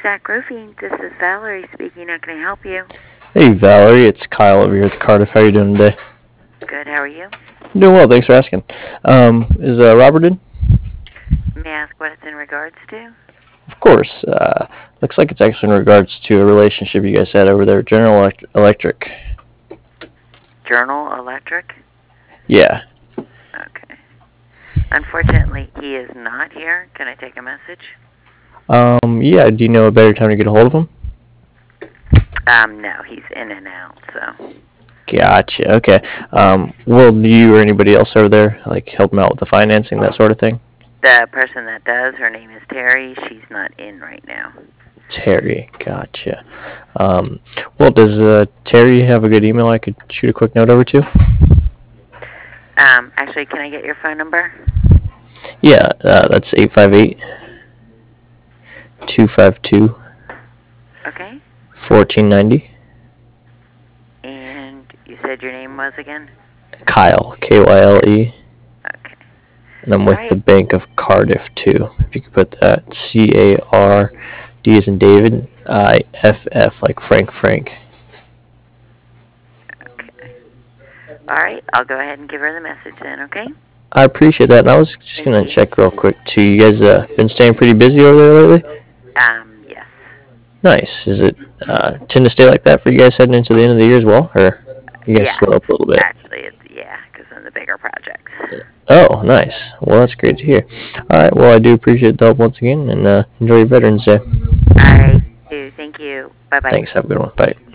Zach Roofing. This is Valerie speaking. How can I help you? Hey Valerie, it's Kyle over here at Cardiff. How are you doing today? Good. How are you? Doing well, thanks for asking. Is Robert in? May I ask what it's in regards to? Of course. Looks like it's actually in regards to a relationship you guys had over there, General Electric. Journal Electric? Yeah. Okay. Unfortunately, he is not here. Can I take a message? Yeah. Do you know a better time to get a hold of him? No, he's in and out, so. Gotcha. Okay. Will you or anybody else over there help him out with the financing, that sort of thing? The person that does, her name is Terry. She's not in right now. Terry. Gotcha. Well, does Terry have a good email I could shoot a quick note over to? Actually, can I get your phone number? Yeah. That's 858-252. Okay. 1490. And you said your name was again? Kyle, Kyle. Okay. And I'm with the Bank of Cardiff too. If you could put that CARD as in David, IFF like Frank. Okay. All right. I'll go ahead and give her the message then. Okay. I appreciate that. And I was just gonna check real quick too. You guys been staying pretty busy over there lately? Yes. Nice. Is it tend to stay like that for you guys heading into the end of the year as well, or you guys slow up a little bit? Actually, it's because of the bigger projects. Oh, nice. Well, that's great to hear. All right. Well, I do appreciate the help once again, and enjoy your Veterans Day. All right. Thank you. Bye bye. Thanks. Have a good one. Bye.